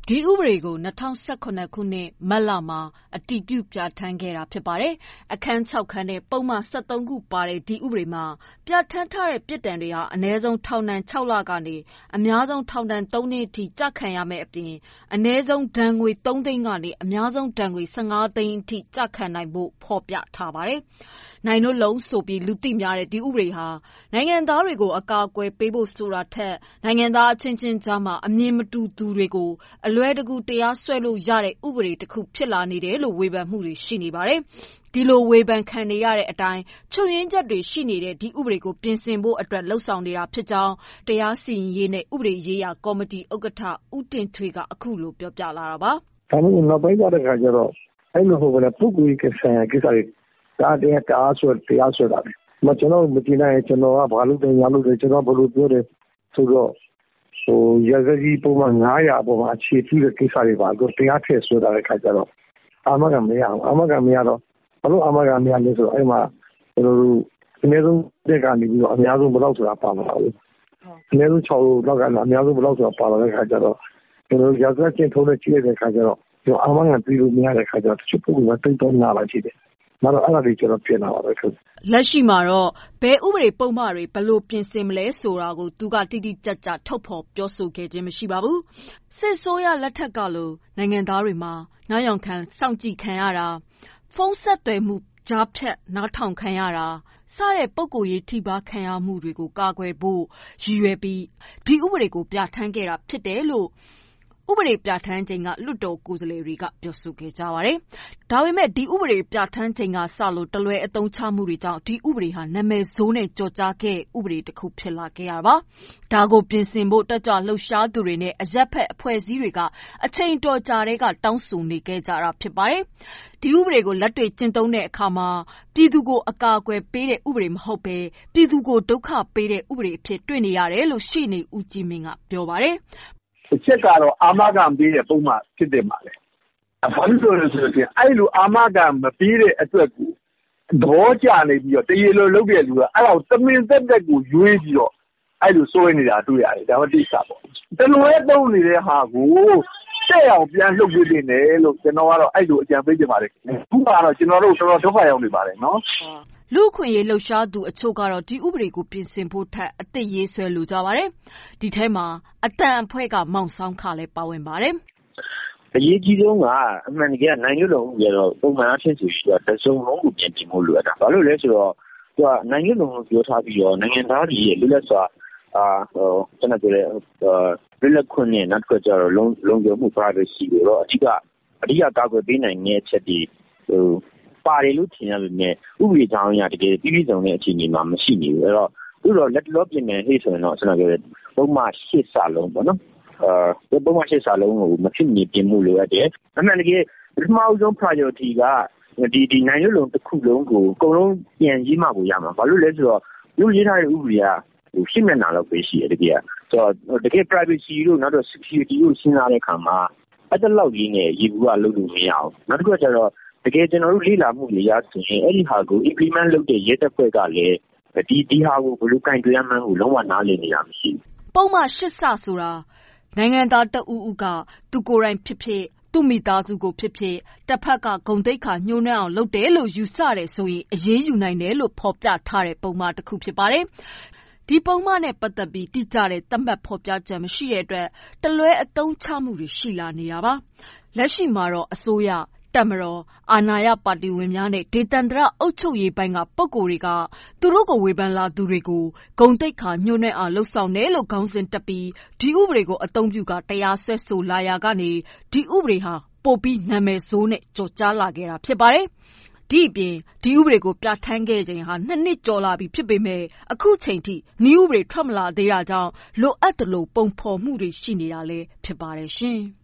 ဒီဥပဒေကို2019ခုနှစ်မတ်လမှာအတည်ပြုပြဋ္ဌာန်းခဲ့တာဖြစ်ပါတယ်။အခန်း6ခန်းနဲ့ပုံမှန်73ခုပါတဲ့ဒီဥပဒေမှာပြဋ္ဌာန်းထားတဲ့ပြစ်ဒဏ်တွေဟာအနည်းဆုံးထောင်ဒဏ်6လကနေအများဆုံးထောင်ဒဏ်3နှစ်အထိကျခံရမယ့်အပြင်အနည်းဆုံးဒဏ်ငွေ3သိန်းကနေအများဆုံးဒဏ်ငွေ15သိန်းအထိကျခံနိုင်ဖို့ဖော်ပြထားပါတယ်။နိုင်လို့လုံးဆိုပြီးလူသိများတဲ့ဒီဥပဒေဟာနိုင်ငံသားတွေကိုအကာအကွယ်ပေးဖို့ဆိုတာထက်နိုင်ငံသားအချင်းချင်းကြားမှာအမြင်မတူသူတွေကိုအလွဲတကူတရားစွဲလို့ရတဲ့ဥပဒေတစ်ခုဖြစ်လာနေတယ်လို့ဝေဖန်မှုတွေရှိနေပါတယ်။ဒီလိုဝေဖန်ခံနေရတဲ့အတိုင်းချုပ်ရင်းချက်တွေရှိနေတဲ့ဒီဥပဒေကိုပြင်ဆင်ဖို့အတွက်လှုံ့ဆော်နေတာဖြစ်ကြောင်းတရားစီရင်ရေးနဲ့ဥပဒေရေးရာကော်မတီဥက္ကဋ္ဌဦးတင်ထွေးကအခုလိုပြောပြလာတာပါ။ဒါမျိုးနောက်ပိုင်းတဲ့ခါကျတော့အဲ့လိုဟိုကလည်းပုဂ္ဂိုလ်ကိစ္စတွေဒါတရားစွဲတာပဲ။ကျွန်တော်မကြည့်နိုင်ကျွန်တော်ကဘာလို့တယ်ညာလို့တယ်ကျွန်တော်ဘယ်လိုပြောတယ်ဆိုတော့ရာဇကြီးပုံမှန်900ပေါ်မှာအခြေပြုတဲ့ကိစ္စတွေပါတော့တရားထည့်ဆွဲတာတဲ့ခါကျတော့အာမခံမရအောင်အာမခံမရတော့ဘာလို့အာမခံမရလဲဆိုတော့အဲ့မှာကျွန်တော်တို့အနည်းဆုံးတက်ကနေပြီးတော့အများဆုံးဘယ်လောက်ဆိုတာပါလာတာဘူးအနည်းဆုံး6လောက်ကအများဆုံးဘယ်လောက်ဆိုတာပါလာတဲ့ခါကျတော့ကျွန်တော်ရာဇကျင့်ထုံးနဲ့ကြည့်တဲ့ခါကျတော့ကျွန်တော်အာမခံပြီးလို့မရတဲ့ခါကျတော့တချို့ပုဂ္ဂိုလ်ကတိတ်တော့နာလာရှိတယ်မတော့အဲ့ဒါတွေကျွန်တော်ပြင်လာပါပဲခင်ဗျလက်ရှိမှာတော့ဘယ်ဥပဒေပုံမှန်တွေဘလို့ပြင်ဆင်မလဲဆိုတာကိုသူကတိတိကျကျထုတ်ဖော်ပြောဆိုခဲ့ခြင်းမရှိပါဘူးစစ်ဆိုးရလက်ထက်ကလိုနိုင်ငံသားတွေမှာနောက်ယောင်ခံစောင့်ကြည့်ခံရတာဖုန်းဆက်သွယ်မှုကြားဖြတ်နားထောင်ခံရတာစတဲ့ပုံကိုယ်ရေးထိပါခံရမှုတွေကိုကာကွယ်ဖို့ရည်ရွယ်ပြီးဒီဥပဒေကိုပြဋ္ဌာန်းခဲ့တာဖြစ်တယ်လို့ဥပဒေပြဋ္ဌာန်းချိန်ကလွတ်တော်ကိုယ်စားလှယ်တွေကပြောဆိုခဲ့ကြပါတယ်။ဒါပေမဲ့ဒီဥပဒေပြဋ္ဌာန်းချိန်ကစလို့တလွဲအသုံးချမှုတွေကြောင့်ဒီဥပဒေဟာနာမည်ဆိုးနဲ့ကြော်ကြားခဲ့ဥပဒေတစ်ခုဖြစ်လာခဲ့ရပါ။ဒါကိုပြင်ဆင်ဖို့တက်ကြွလှုပ်ရှားသူတွေနဲ့အရက်ဖက်အဖွဲ့အစည်းတွေကအချိန်တော်ကြာတဲ့ကတောင်းဆိုနေခဲ့ကြတာဖြစ်ပါတယ်။ဒီဥပဒေကိုလက်တွေ့ကျင့်သုံးတဲ့အခါမှာပြည်သူကိုအကာအကွယ်ပေးတဲ့ဥပဒေမဟုတ်ပဲပြည်သူကိုဒုက္ခပေးတဲ့ဥပဒေအဖြစ်တွေ့နေရတယ်လို့ရှေ့နေဦးကြည်မင်းကပြောပါတယ်။တစ်ချက်ကတော့အာမခံပေးတဲ့ပုံမှန်ဖြစ်တယ်မှာလေဘာလို့လဲဆိုတော့အဲ့လိုအာမခံမပေးတဲ့အတွက်ကိုသဘောကျနေပြီးတော့တရေလိုလုပ်တဲ့လူကအဲ့ဒါကိုတမင်သက်သက်ကိုရွေးပြီးတော့အဲ့လိုစိုးနေတာတွေ့ရတယ်ဒါမှတိကျပေါ့တလွဲသုံးနေတဲ့ဟာကိုတဲ့အောင်ပြန်လှုပ်ပေးနေတယ်လို့ကျွန်တော်ကတော့အဲ့လိုအကြံပေးချင်ပါတယ်ခုကတော့ကျွန်တော်တို့တော်တော်ဒုက္ခရောက်နေပါတယ်နော်လူခွင့်ရေးလှုပ်ရှားသူအချို့ကတော့ဒီဥပဒေကိုပြင်ဆင်ဖို့ထက်အသစ်ရေးဆွဲလိုကြပါတယ်။ဒီထဲမှာအတန်အဖွဲ့ကမောင်ဆောင်ခလည်းပါဝင်ပါတယ်။အရေးကြီးဆုံးကအမှန်တကယ်နိုင်ရွက်လုံးရတော့ပုံမှန်အဖြစ်ဆိုပြီးတော့တစုံလုံးကိုပြင်ပြဖို့လိုအပ်တာ။ဘာလို့လဲဆိုတော့သူကနိုင်ရွက်လုံးကိုပြောထားပြီးတော့နိုင်ငံသားတွေရဲ့လွတ်လပ်စွာကျွန်တော်ပြောတဲ့လွတ်လပ်ခွင့်နဲ့နောက်တစ်ခါကျတော့လုံခြုံမှု privacy ကိုတော့အဓိကကာကွယ်ပေးနိုင်တဲ့အချက်တွေပါတယ်လို့ထင်ရပေမဲ့ဥပဒေကြောင်းအရတကယ်ပြည်စုံတဲ့အခြေအနေမှာမရှိနေဘူးအဲ့တော့လက်လောပြင်နေဟိဆိုရင်တော့ကျွန်တော်ပြောတဲ့ပုံမှန်8စာလုံးပေါ့နော်ပုံမှန်8စာလုံးကိုမဖြစ်မနေပြင်မှုလိုအပ်တယ်အမှန်တကယ်ပထမဆုံး priority ကဒီနိုင်ရွက်လုံးတစ်ခုလုံးကိုအကုန်လုံးပြန်ရေးမှကိုရမှာဘာလို့လဲဆိုတော့လူရေးထားတဲ့ဥပဒေကရှင်းမျက်နှာတော့ပဲရှိတယ်တကယ်ဆိုတော့တကယ် privacy လို့နောက်တော့ security ကိုစဉ်းစားတဲ့အခါမှာအဲ့တလောက်ကြီးနဲ့ရေဘူးကလုပ်လို့မရအောင်နောက်တစ်ခုကျတော့တကယ်ကျွန်တော်တို့လေ့လာမှုတွေရဆိုရင်အဲ့ဒီဟာကို implement လုပ်တဲ့ရဲတပ်ဖွဲ့ကလည်းဒီဟာကိုဘယ်လိုကင်တွယ်ရမှန်းကိုလုံးဝနားလည်နေတာမရှိဘူး။ပုံမှန်8စဆိုတာနိုင်ငံသားတဦးဦးကသူကိုယ်တိုင်ဖြစ်ဖြစ်သူ့မိသားစုကိုဖြစ်ဖြစ်တစ်ဖက်ကဂုဏ်သိက္ခာညှိုးနှံအောင်လုပ်တယ်လို့ယူဆတယ်ဆိုရင်အရေးယူနိုင်တယ်လို့ဖော်ပြထားတဲ့ပုံမှန်တစ်ခုဖြစ်ပါတယ်။ဒီပုံမှန်နဲ့ပတ်သက်ပြီးတိကျတဲ့သတ်မှတ်ဖော်ပြချက်မရှိတဲ့အတွက်တလွဲအသုံးချမှုတွေရှိလာနေတာပါ။လက်ရှိမှာတော့အစိုးရတပ်မတော်အာဏာရပါတီဝင်များနဲ့ဒေသန္တရအုပ်ချုပ်ရေးပိုင်းကပုဂ္ဂိုလ်တွေကသူတို့ကိုဝေဖန်လာသူတွေကိုဂုဏ်သိက္ခာညှိုးနှံအောင်လှုံ့ဆော်တယ်လို့ခေါင်းစဉ်တက်ပြီးဒီဥပဒေကိုအသုံးပြုတရားစွဲဆိုလာရာကနေဒီဥပဒေဟာပိုပြီးနာမည်ဆိုးနဲ့ကြော်ကြားလာခဲ့တာဖြစ်ပါတယ်။ဒီအပြင်ဒီဥပဒေကိုပြဋ္ဌာန်းခဲ့ချိန်ဟာ2နှစ်ကျော်လာပြီဖြစ်ပေမဲ့အခုချိန်ထိနည်းဥပဒေထွက်မလာသေးတာကြောင့်လိုအပ်သလိုပုံဖော်မှုတွေရှိနေတာလည်းဖြစ်ပါတယ်ရှင်။